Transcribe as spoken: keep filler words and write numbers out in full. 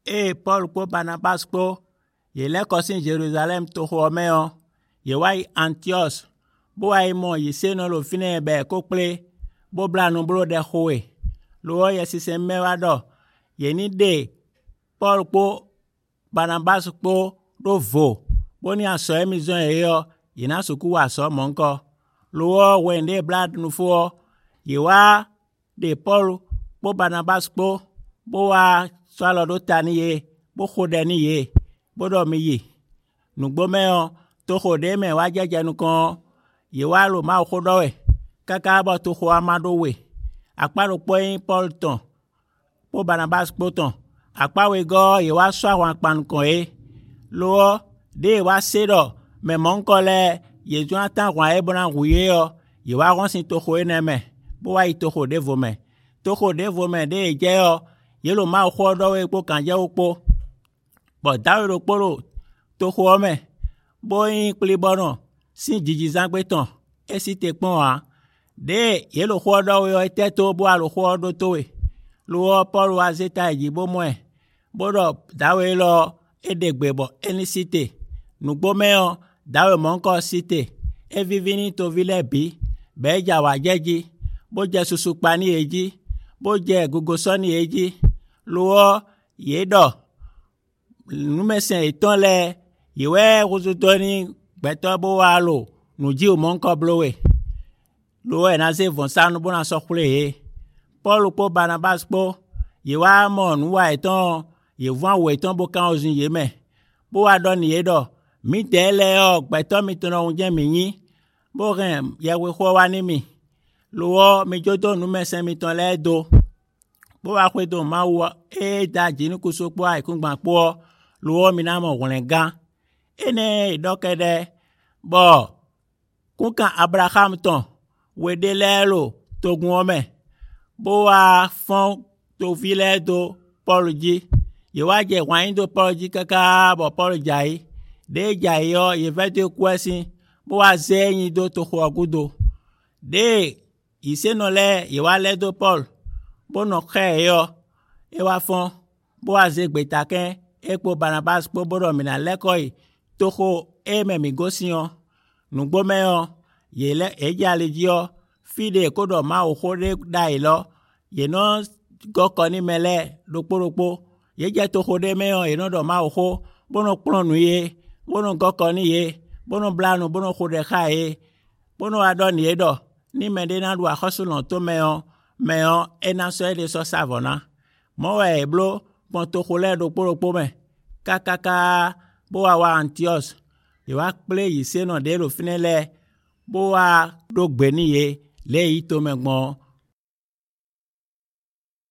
e Paul kpo Barnabas kpo ye le kosin Jerusalem to ho meyo ye wai Antioch bo ai mo ye se no lo fine be ko ple bo bla no bro de howe lo ye si se me wa do ye ni de Paul kpo Barnabas kpo do vo bo ni aso emi zon ye yo ye na suku wa so monko lo when de blood no fo ye wa de Paul kpo Barnabas kpo bo wa swalo do tani ye bo khode ni ye bo do mi ye nugbo me o to khode me wa jeje nu kan ye wa lo ma khodo we kaka bo to kho amado we aparo po yin Paul ton po Barnabas po ton apa we go ye wa so àwọn pan kan e lo de wa se do me mon ko le ye ju atan kwa e bona wuye o ye wa gon sin to kho ene me bo wa i to kho de vo me to kho de vo me de je o ye lo ma kho do we po kan je o po bo da ro poro to kho me bo yin pli bono sin jiji zan pe ton e si te pon a de ye lo kho do we o te to bo a lo kho do to we lo Paul wa zeta ji bo mo e bo do da we lo e de gbe bo eni cité nugbo me o da we mon ko cité e vivini to vile bi be ja wa jeji bo je susu pa ni eji bo je gogo so ni eji lo ye do nu mesen eton le ye we rozu to ni gbeto bo wa lo nu ji o mon ko blowe lo e na se von sa nu bona so kule e Paul po Barnabas po ye wa mo nu wa eton ye von wo eton bo kan ozun ye me bo wa do ni ye do mi tele o gbeto mi to no je mi yin bo ren ye we kho wa ni mi lo mi jodo nu mesen mi ton le do bo wa kwe do ma wo e da ji ni kuso po ai kun gban po lo mi na mo won gan ene dokede bo kun kan Abraham ton we de lelo to gun ome bo wa fon to vile do Paul ji ye wa je wan do Paul ji kaka bo Paul jai de jai yo ye ve de kwesi bo wa zeyin do to kho gudo de ise no le ye wa le do Paul bo no khe yo e wa fon bo wa ze gbetaken e po Barnabas po bo do mi na lekoi to kho e me mi gosion nugbo me yo ye le e ja le ji yo fide ko do ma o khode dai lo ye no go ko ni mele roporopo ye je to khode me yo ye no do ma o kho bo no plonu ye bo no go ko ni ye bo no blanu bo no khode kha ye bo no adon ye do ni me de na do akhosulon to me yo me yo e na so e de so savona mo we blo pon to khole do poropo me kakaka bo wa wa Antioch ye wa ple yi se no de lo finele bo wa do gbe ni ye le yi to me gbon